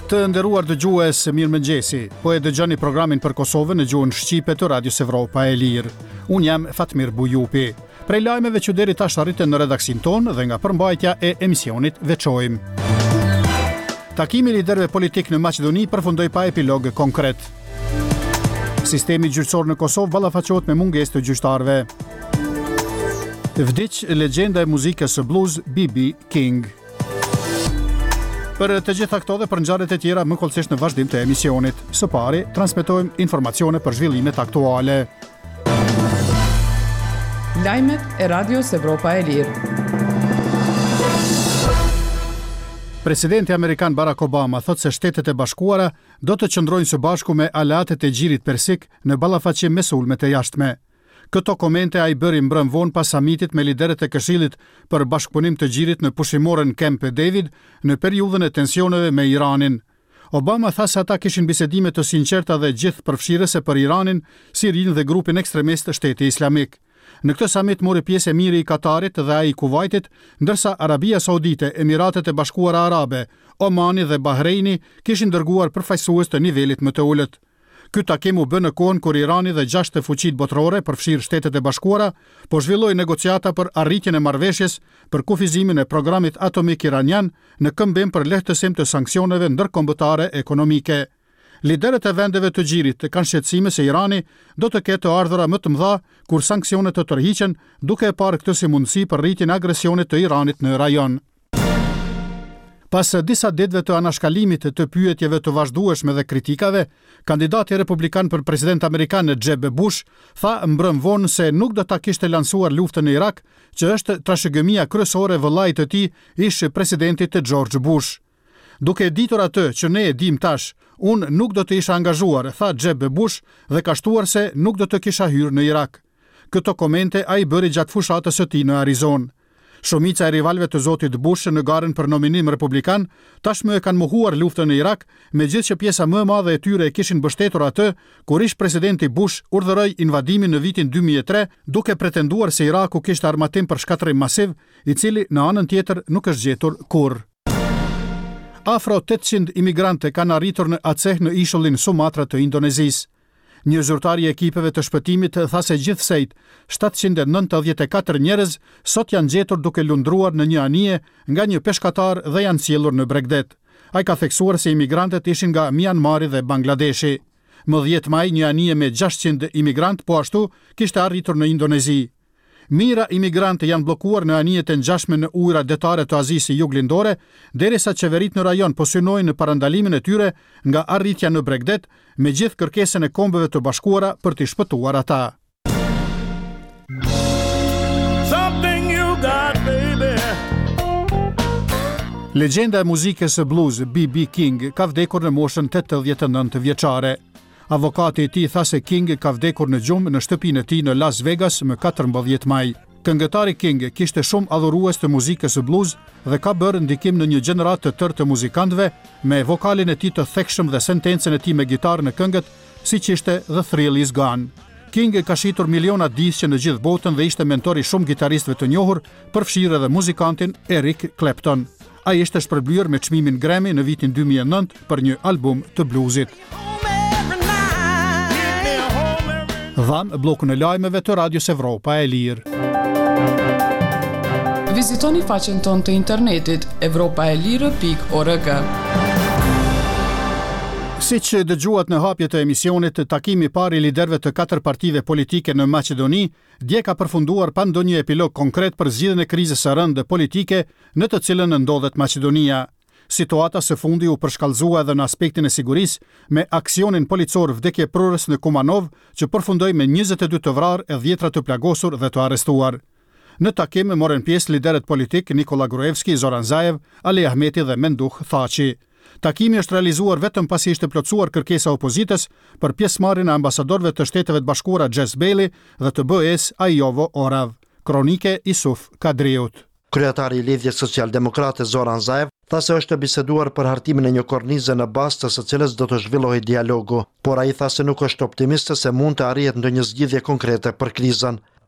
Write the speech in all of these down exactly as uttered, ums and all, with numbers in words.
Të nderuar dëgjues, mirëmëngjesi. Po e dëgjoni programin për Kosovën në gjuhën shqipe të Radios Evropa e Lirë. Unë jam Fatmir Bujupi. Prej lajmeve që deri tash arritën në redaksin tonë dhe nga përmbajtja e emisionit veçojmë. Takimi i liderëve politik në Maqedoni përfundoi pa epilog konkret. Sistemi gjyqësor në Kosovë ballafaqohet me mungesë të gjyqtarëve. Vdiq legjenda e muzikës së blues B B King. Për të gjitha këto dhe për ngjarjet e tjera më kollësisht në vazhdim të emisionit. Së pari, transmetojmë informacione për zhvillimet aktuale. Lajmet e Radios Evropa e Lirë. Presidenti amerikan Barack Obama thot se Shtetet e Bashkuara do të qëndrojnë së bashku me aleatet e Gjirit Persik në ballafaqim me sulmet e jashtme. Këto komente ai bëri mbrëm vonë pas samitit me liderët e Këshillit për bashkëpunim të Gjirit në pushimorën Camp David në periudhën e tensioneve me Iranin. Obama tha se ata kishin bisedime të sinqerta dhe gjithë përfshirëse për Iranin, Sirinë dhe grupin ekstremist Shteti Islamik. Në këtë samit mori pjesë emiri i Katarit dhe ai i Kuvajtit, ndërsa Arabia Saudite, Emiratet e Bashkuara Arabe, Omani dhe Bahreini kishin dërguar përfaqësues të nivelit më të ulët. Ky takim u bë në kohën kur Irani dhe gjashtë fuqitë botërore, përfshirë Shtetet e Bashkuara, po zhvilloi negociata për arritjen e marrëveshjes për kufizimin e programit atomik iranian në këmbim për lehtësim të sanksioneve ndërkombëtare ekonomike. Liderët e vendeve të Gjirit kanë shqetësime se Irani do të ketë ardhura më të mëdha kur sanksionet të tërhiqen, duke e parë këtë si mundësi për rritjen e agresionit të Iranit në rajon. Pas disa ditëve të anashkalimit të pyetjeve të vazhdueshme dhe kritikave, kandidati republikan për president amerikan Jeb Bush tha mbrëm vonë se nuk do ta kishte lansuar luftën në Irak, që është trashëgimia kryesore vëllait të tij, ish presidentit George Bush. Duke ditur atë që ne e dim tash, unë nuk do të isha angazhuar, tha Jeb Bush dhe ka shtuar se nuk do të kisha hyrë në Irak. Këto komente ai bëri gjatë fushatës së tij në Arizonë. Shumica e rivalëve të zotit Bush në garën për nominim republikan tashmë e kanë mohuar luftën në Irak, megjithëse që pjesa më e madhe e tyre e kishin mbështetur atë kur ish presidenti Bush urdhëroi invadimin në vitin dy mijë e tre, duke pretenduar se Iraku kishte armatim për shkatërrim masiv, i cili në anën tjetër nuk është gjetur kurrë. Afro tetëqind imigrantë kanë arritur në Aceh në ishullin Sumatra të Indonezisë. Një zyrtari i ekipeve të shpëtimit tha se gjithsejt shtatëqind e nëntëdhjetë e katër njerëz sot janë gjetur duke lundruar në një anije nga një peshkatar dhe janë sjellur në Bregdet. Ai ka theksuar se imigrantët ishin nga Myanmari dhe Bangladeshi. Më dhjetë maj një anije me gjashtëqind imigrant po ashtu kishte arritur në Indonezi. Mira imigrantë janë bllokuar në anijet e ngjashme në ujëra detare të Azisë Juglindore, derisa qeveritë në rajon po synojnë në parandalimin e tyre nga arritja në Bregdet, me gjithë kërkesën e Kombeve të Bashkuara për t'i shpëtuar ata. Legjenda e muzikës së blues B B King ka vdekur në moshën tetëdhjetë e nëntë vjeçare. Avokati i tij tha se King ka vdekur në gjumë në shtëpinë e tij në Las Vegas më katërmbëdhjetë maj. Këngëtari King kishte shumë adhurues të muzikës së blues dhe ka bërë ndikim në një gjenerat të tërë të muzikantëve me vokalin e tij të thekshëm dhe sentencën e tij me gitarë në këngët, siç ishte The Thrill Is Gone. King ka shitur miliona disqe në gjithë botën dhe ishte mentori shumë gitaristëve të njohur, përfshirë edhe muzikantin Eric Clapton. Ai ishte shpërblyer me çmimin Grammy në vitin dy mijë e nëntë për një album të bluesit. Dhan blokun e lajmeve të Radios Evropa e Lirë. Vizitoni faqen tonë të internetit evropaelire pikë org. Siç dëgjuat në hapje të emisionit, takimi i parë i liderëve të katër partive politike në Maqedoni dje ka përfunduar pa ndonjë epilog konkret për zgjidhjen e krizës së rëndë politike në të cilën ndodhet Maqedonia. Situata së fundi u përshkallëzua edhe në aspektin e sigurisë me aksionin policor vdekjeprurës në Kumanov, që përfundoi me njëzet e dy të vrarë e dhjetra të plagosur dhe të arrestuar. Në takim morën pjesë liderët politik Nikola Gruevski, Zoran Zaev, Ali Ahmeti dhe Menduh Thaçi. Takimi është realizuar vetëm pasi ishte plotësuar kërkesa e opozitës për pjesëmarrjen e ambasadorëve të Shteteve të Bashkuara Jess Bailey dhe të B E S Ajovo Orav. Kronike Isuf Kadriut. Kryetari i Lidhjes Social-Demokrate Zoran Zaev tha se është biseduar për hartimin e një kornize në bazë të së cilës do të zhvillohej dialogu, por ai tha se nuk është optimist se mund të arrihet ndonjë zgjidhje konkrete për krizën.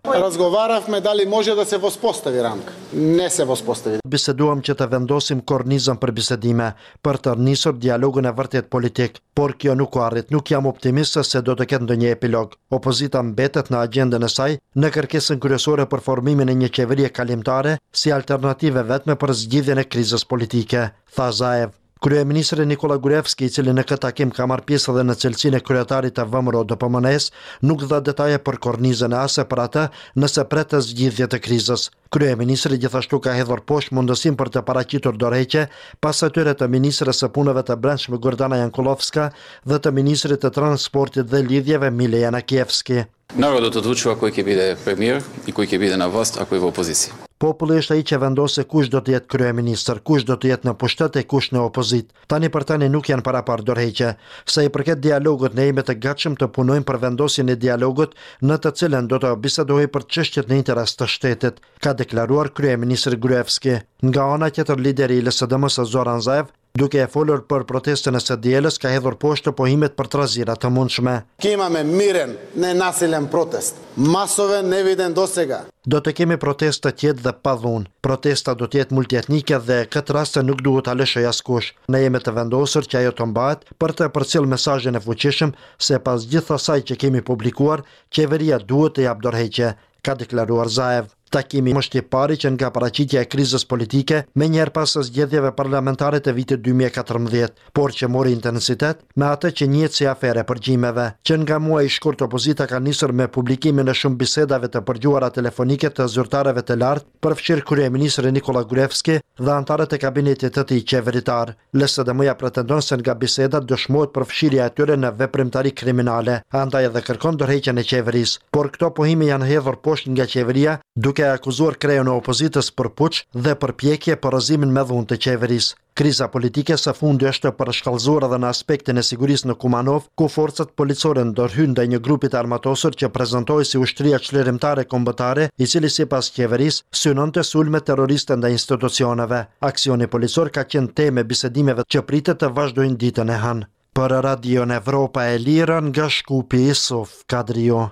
Razgovarafme da li može da se vospostavi рамка. Ne se vospostavi. Biseduam që të vendosim kornizën për bisedime, për të nisur dialogun e vërtet politik, por kjo nuk u arrit. Nuk jam optimist se do të ketë ndonjë epilog. Opozita mbetet në agjendën e saj në kërkesën kryesore për formimin e një qeverie kalimtare si alternative vetme për zgjidhjen e krizës politike, tha Zaev. Kryeministri Nikola Gruevski, i cili në këtë takim ka marrë pjesë edhe në cilësinë e kryetarit të V M R O D P M N-s, nuk dha detaje për kornizën e ase për atë nëse pret të zgjidhje të krizës. Kryeministri gjithashtu ka hedhur poshtë mundësinë për të paraqitur dorëheqje pas atyre të ministres së punëve të brendshme Gordana Jankulovska dhe të ministrit të transportit dhe lidhjeve Mile Janakievski. Narod do të odlučuje ako će biti premijer i koji će biti na vlast, ako je u opoziciji. Populli është ai që vendos se kush do të jetë kryeministër, kush do të jetë në pushtet e kush në opozit. Tani për tani nuk janë parapar dorëheqje. Sa i përket dialogut, ne jemi të gatshëm të punojmë për vendosjen e dialogut në të cilën do të bisedohej për çështjet në interes të shtetit, ka deklaruar kryeministri Gruevski. Nga ana tjetër, lideri i L S D M-s Zoran Zaev, duke e folur për protestën e së dielës, ka hedhur poshtë pohimet për trazira të mundshme. Imаме мирен, ненасилен протест. Масовен, невиден досега. Do të kemi protesta të qetë dhe pa dhunë. Protesta do të jetë multietnike dhe këtë rast nuk duhet ta lëshoj askush. Ne jemi të vendosur që ajo të mbahet për të përcjellë mesazhin e fuqishëm se pas gjithë asaj që kemi publikuar, qeveria duhet të jap dorëheqje, ka deklaruar Zaev. Takimi është i pari që nga paraqitja e krizës politike me njerë pas zgjedhjeve parlamentare të vitit dy mijë e katërmbëdhjetë, por që mori intensitet me atë që njihet si afere përgjimeve, që nga muaj i shkurt opozita ka nisur me publikimin e shumë bisedave të përgjuara telefonike të zyrtarëve të lartë, përfshirë kryeministri Nikola Gruevski dhe antarët e kabinetit të tij qeveritar. L S D M-ja pretendon se nga bisedat dëshmohet përfshirja e tyre në veprimtari kriminale, andaj edhe kërkon dorëheqjen e qeverisë, por këto pohime janë hedhur poshtë nga qeveria, duke akuzuar kreun e opozitës për puç dhe përpjekje për rrëzimin me dhunë të qeverisë. Kriza politike së fundi është përshkallëzuar edhe në aspektin e sigurisë në Kumanov, ku forcat policore ndërhyjnë ndaj një grupi të armatosur që prezantohej si ushtria çlirimtare kombëtare, i cili sipas qeverisë synonte sulme terroriste ndaj institucioneve. Aksioni policor ka qenë temë bisedimeve që pritet të vazhdojnë ditën e hënë. Për Radion Evropa e Lirë, nga Shkupi, Isuf Kadrio.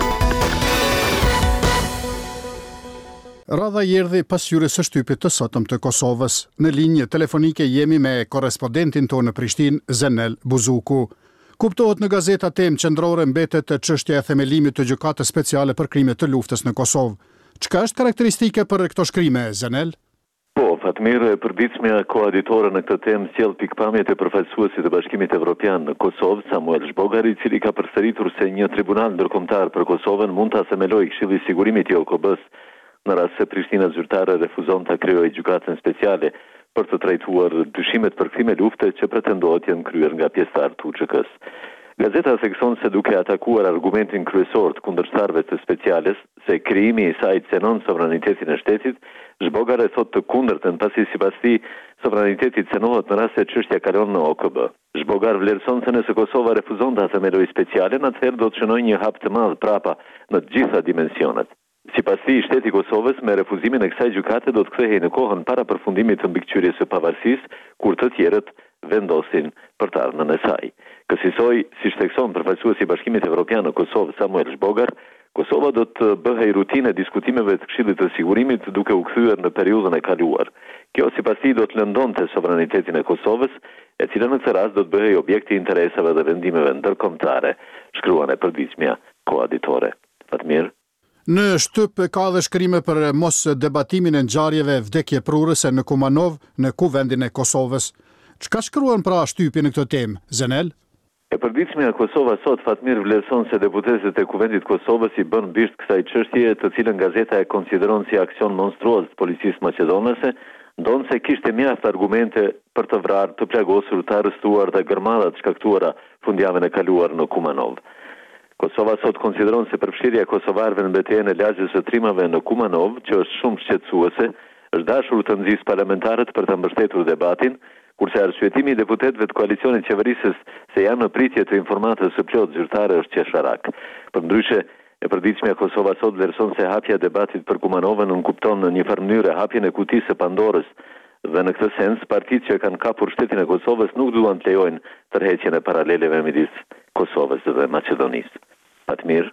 Radha i erdhi pas hyrjes së shtypit të sotëm të Kosovës. Në linjë telefonike jemi me korrespondentin tonë në Prishtinë, Zenel Buzuku. Kuptohet në gazeta temë qendrore mbetet çështja e themelimit të gjykatës speciale për krimet të luftës në Kosovë. Çka është karakteristike për këto shkrime, Zenel? Po, Fatmir, e përditshmja koaditore në këtë temë sjell pikpamjet e përfaqësuesit të Bashkimit Evropian në Kosovë, Samuel Zhbogar, i cili ka përsëritur se një tribunal ndërkombëtar për Kosovën mund ta themelojë Këshilli i Sigurimit i O K B-s në rast se Prishtina zyrtare refuzon ta krijojë gjykatën speciale për të trajtuar dyshimet për krime lufte që pretendohet janë kryer nga pjesëtarët të U Ç K-s. Gazeta thekson se duke atakuar argumentin kryesor të kundërshtarëve të speciales se krijimi i saj cenon sovranitetin e shtetit, Zhbogar e thot të kundërtën, pasi sipas tij sovraniteti cenohet në rast se çështja kalon në O K B. Zhbogar vlerëson se nëse Kosova refuzon ta themelojë specialen, atëherë do të shënojë një hap të madh prapa në të gjitha dimensionet. Sipas tij, shteti i Kosovës me refuzimin e kësaj gjykate do të kthehej në kohën para përfundimit të mbikëqyrjes së pavarësisë, kur të tjerët vendosin për të ardhmen e saj. Kësaj, siç thekson përfaqësuesi i Bashkimit Evropian në Kosovë, Samuel Zhbogar, Kosova do të bëhej rutinë e diskutimeve të Këshillit të Sigurimit duke u kthyer në periudhën e kaluar. Kjo sipas tij do të lëndonte sovranitetin e Kosovës, e cila në këtë rast do të bëhej objekti i interesave dhe vendimeve ndërkombëtare, shkruan e përditshmja koaditore. Fatmir. Në shtyp ka dhe shkrime për mos debatimin e ngjarjeve vdekje prurëse në Kumanov në kuvendin e Kosovës. Çka shkruan pra shtypi në këtë temë, Zenel? E përditshmja Kosova sot, Fatmir, vlerëson se deputetët e kuvendit Kosovës i bën bisht kësaj çështje, të cilën gazeta e konsideron si aksion monstruoz të policisë maqedonase, ndonë se kishte mjaft argumente për të vrarë, të plagosur, të arrestuar dhe gërmadat shkaktuara fundjavën e kaluar në Kumanov. Kosova sot konsideron se përfshirja e kosovarëve në mbetërjen e lagjës së trimave në Kumanov, që është shumë shqetësuese, është dashur të nxjisë parlamentarët për të mbështetur debatin, kurse arsyetimi i deputetëve të koalicionit qeverisës se janë në pritje të informatës së plotë zyrtare është qesharak. Përndryshe, e përditshmja Kosova sot vlerëson se hapja e debatit për Kumanovën nënkupton në një farë mënyrë hapjen e kutisë së Pandorës, dhe në këtë sens partitë që kanë kapur shtetin e Kosovës nuk duan të lejojnë tërheqjen e paraleleve midis Kosovës dhe Maqedonisë. Fatmir.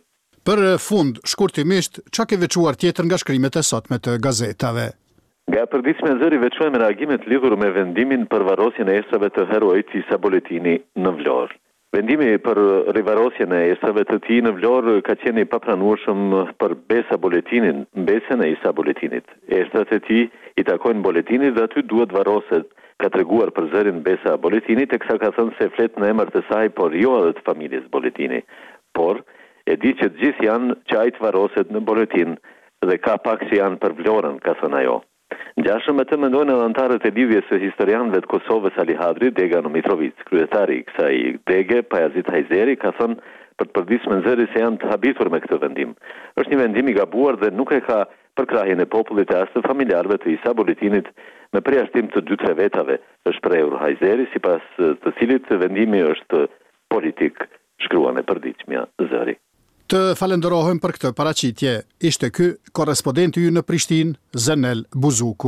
Për fund, shkurtimisht, çka ke veçuar tjetër nga shkrimet e sotme të gazetave? Nga e përditshme e zëri veçojmë reagimet lidhur me vendimin për varrosjen e estrave të heroit Isa Boletini në Vlorë. Vendimi për rivarrosjen e estrave të tij në Vlorë ka qenë i papranueshëm për Besa Boletinin, mbesën e Isa Boletinit. Estrat e tij i takojnë Boletinit dhe aty duhet varroset, ka treguar për zërin Besa Boletinit, teksa ka thënë se flet në emër të saj, por jo edhe të familjes Boletini. Por e di që të gjithë janë që ai të varroset në Boletin dhe ka pak që janë për Vlorën, ka thënë ajo. Ngjashëm me të mendojnë edhe anëtarët e lidhjes së historianëve të Kosovës Ali Hadri, Degano Mitrovic. Kryetari i kësaj dege, Pajazit Hajzeri, ka thënë për të përditshme zëri se janë të habitur me këtë vendim. Është një vendim i gabuar dhe nuk e ka përkrahjen e popullit e as të familjarëve të Isa Boletinit me përjashtim të dy tre vetave, është shprehur Hajzeri, sipas të cilit vendimi është politik, shkruan e përditshmja zëri. Të falenderohem për këtë paraqitje. Ishte ky korrespondenti ynë në Prishtinë, Zenel Buzuku.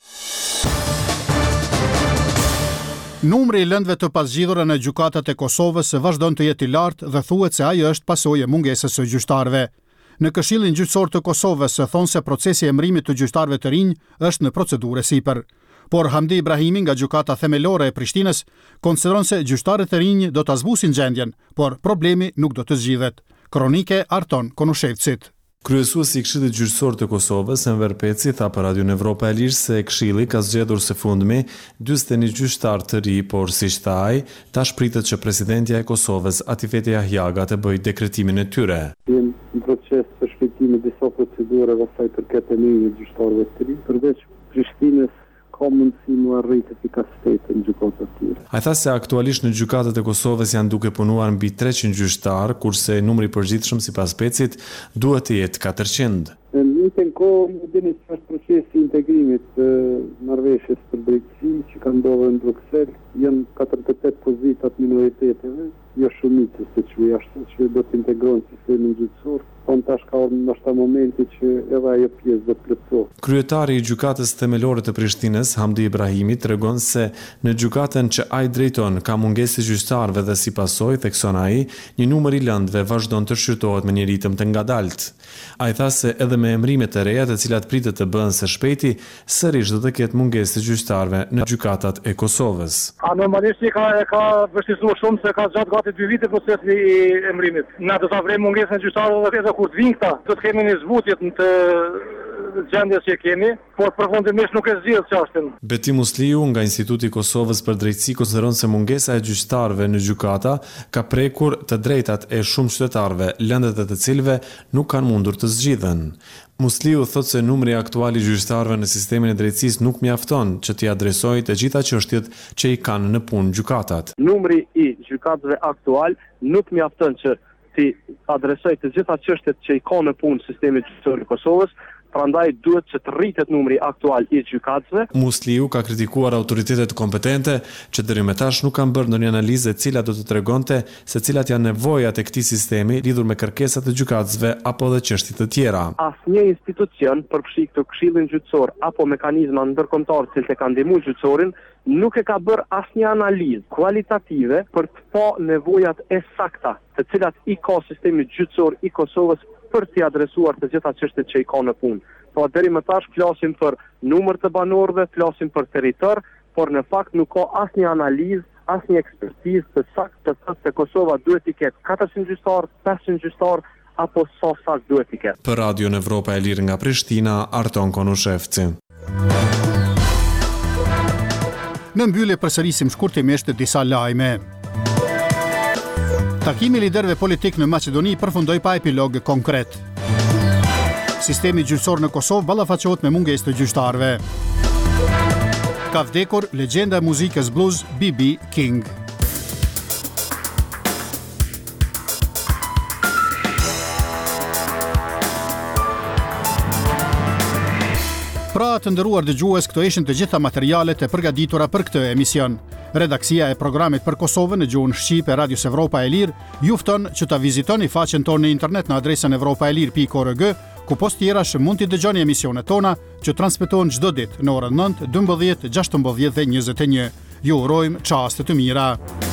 Numri i lëndëve të pasgjidhura në gjykatat e Kosovës vazhdon të jetë i lartë dhe thuhet se ajo është pasojë e mungesës së gjyqtarëve. Në Këshillin Gjyqësor të Kosovës thonë se procesi i emërimit të gjyqtarëve të rinj është në procedurë sipër. Por Hamdi Ibrahimi nga gjykata themelore e Prishtinës konsideron se gjyqtarët e rinj do ta zbusin gjendjen, por problemi nuk do të zgjidhet. Kronike Arton Konushevcit. Kryesuesi i Këshillit Gjyqësor të Kosovës, Enver Peci, tha për Radio Evropa e Lirë se Këshilli ka zgjedhur së fundmi dyzet e një gjyqtar të ri, por siç tha ai, tash pritet që presidentja e Kosovës, Atifete Jahjaga, të bëjë dekretimin e tyre. Jem në proces të shpejtimit disa procedurave sa i përket emërimit të gjyqtarëve të ri, përveç Prishtinës ka mundësi më arrit efikasitetin në gjykatat e tjera. Ai tha se aktualisht në gjykatat e Kosovës janë duke punuar mbi treqind gjyqtar, kurse numri i përgjithshëm sipas Pecit duhet të jetë katërqind. Në njëjtën kohë, më dini se është procesi i integrimit të marrëveshjes për drejtësi që ka ndodhur në Bruksel, janë katërdhjetë e tetë pozitat minoriteteve, jo shumicës siç u jashtë, që do të integrohen në sistemin gjyqësor. On tash ka ndoshta momenti që edhe ajo pjesë do të plotësohet. Kryetari i gjykatës themelore të Prishtinës, Hamdi Ibrahimi, tregon se në gjykatën që ai drejton ka mungesë gjyqtarëve dhe si pasojë, thekson ai, një numër i lëndëve vazhdon të shqyrtohet me një ritëm të ngadalt. Ai tha se edhe me emërimet e reja, të cilat pritet të bëhen së shpejti, sërish do të ketë mungesë të gjyqtarëve në gjykatat e Kosovës. A normalisht ka ka vështirësuar shumë se ka gjatë gati dy vite procesi i emërimit. Na do ta vrejmë mungesën e gjyqtarëve edhe kur të vinë këta, do të kemi një zbutje të gjendjes që kemi, por përfundimisht nuk e zgjidh çështën. Beti Musliu nga Instituti i Kosovës për Drejtësi konsideron se mungesa e gjyqtarëve në gjykata ka prekur të drejtat e shumë qytetarëve, lëndët e të cilëve nuk kanë mundur të zgjidhen. Musliu thot se numri aktual i gjyqtarëve në sistemin e drejtësisë nuk mjafton që t'i adresojë të gjitha çështjet që i kanë në punë gjykatat. Numri i gjykatëve aktual nuk mjafton që ti adresoj të gjitha çështjet që i ka në punë sistemi gjyqësor i Kosovës, prandaj duhet që të rritet numri aktual i gjykatëve. Musliu ka kritikuar autoritetet kompetente që deri më tash nuk kanë bërë ndonjë analizë e cila do të tregonte se cilat janë nevojat e këtij sistemi lidhur me kërkesat e gjykatësve apo dhe çështje të tjera. Asnjë institucion, përfshi këtë Këshillin Gjyqësor apo mekanizma ndërkombëtar që të kanë ndihmuar gjyqësorin, nuk e ka bërë asnjë analizë kualitative për të pa nevojat e sakta, të cilat i ka sistemi gjyqësor i Kosovës për t'i adresuar të gjitha çështjet që i ka në punë. Po deri më tash flasim për numër të banorëve, flasim për territor, por në fakt nuk ka asnjë analizë, asnjë ekspertizë të saktë të thotë se Kosova duhet të ketë katërqind gjyqtar, pesëqind gjyqtar apo sa sakt duhet të ketë. Për Radio Evropa e Lirë nga Prishtina, Arton Konushevci. Në mbyllje përsërisim shkurtimisht disa lajme. Takimi i liderëve politik në Maqedoni përfundoi pa epilog konkret. Sistemi gjyqësor në Kosovë ballafaqohet me mungesë të gjyqtarëve. Ka vdekur legjenda e muzikës blues B B King. Pra të nderuar dëgjues, këto ishin të gjitha materialet e përgatitura për këtë emision. Redaksia e programit për Kosovën në gjuhën shqipe Radios Evropa e Lirë ju fton që ta vizitoni faqen tonë në internet në adresën evropaelir pikë org, ku post tjerash mund t'i dëgjoni emisionet tona që transmetohen çdo ditë në orën nëntë, dymbëdhjetë, gjashtëmbëdhjetë dhe njëzet e një. Ju urojmë çaste të mira.